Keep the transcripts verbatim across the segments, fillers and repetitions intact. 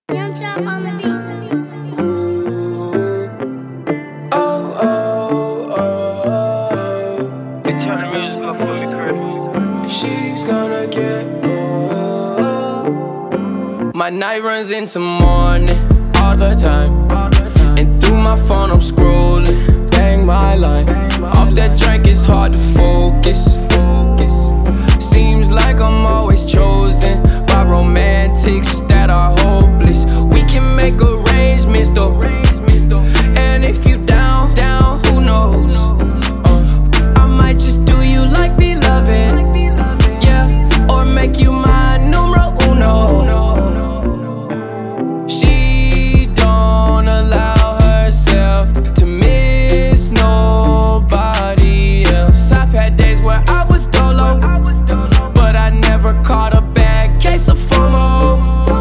Young Chop on the beat. Oh, oh, oh. They turn the music up for me, Chris. She's gonna get oh. My night runs into morning all the time. And through my phone I'm scrolling, bang my line. Off that drink it's hard to focus. Seems like I'm always chosen by romantics that are hopeless. We can make arrangements though, and if you down, down, who knows? uh, I might just do you like beloved, yeah, or make you my numero uno. She don't allow herself to miss nobody else. I've had days where I was dolo, but I never caught a bad case of FOMO.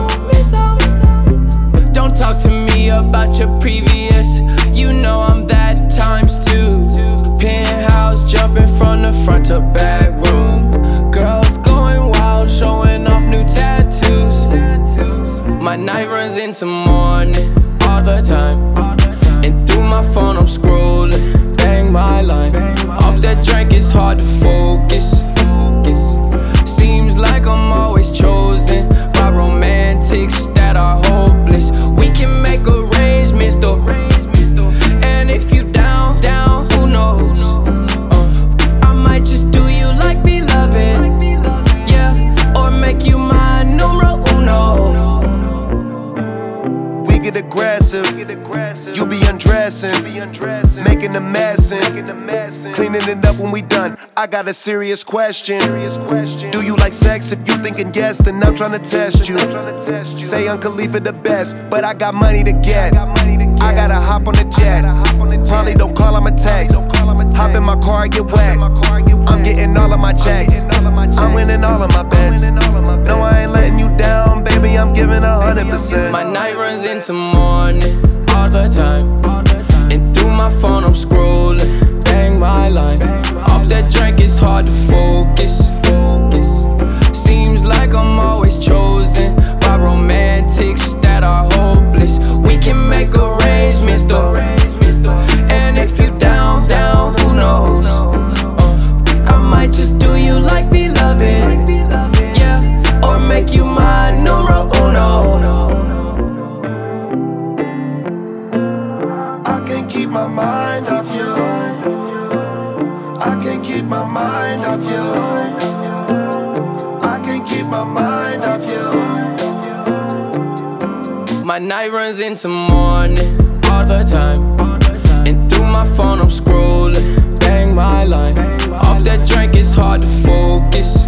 Don't talk to me about your previous, you know I'm that times two. Penthouse jumping from the front to back room. Girls going wild, showing off new tattoos. My night runs into morning all the time. And through my phone I'm scrolling, bang my line. Off that drink it's hard to focus. Seems like I'm always chosen by romantics that are hopeless. We can make arrangements though, and if you down, down, who knows? uh, I might just do you like beloved, yeah, or make you my numero uno. We get aggressive, you be undressing, making a mess and cleaning it up when we done. I got a serious question. Do you like sex? If you thinking yes, then I'm tryna test you. Say Uncle Khalifa the best, but I got money to get. I gotta hop on the jet. Probably don't call, I'ma text. Hop in my car, get wet. I'm getting all of my checks. I'm winning all of my bets. No, I ain't letting you down, baby, I'm giving a hundred percent. My night runs into morning all the time. And through my phone I'm scrolling, bang my line. Off that drink it's hard to focus. Seems like I'm always chosen by romantics that are hopeless. We can make arrangements though, and if you down, down, who knows? uh, I might just do you like beloved, yeah, or make you my numero uno. I can't keep my mind off you. I can't keep my mind off you. I can't keep my mind off you. My night runs into morning all the time. And through my phone I'm scrolling, bang my line. Off that drink it's hard to focus.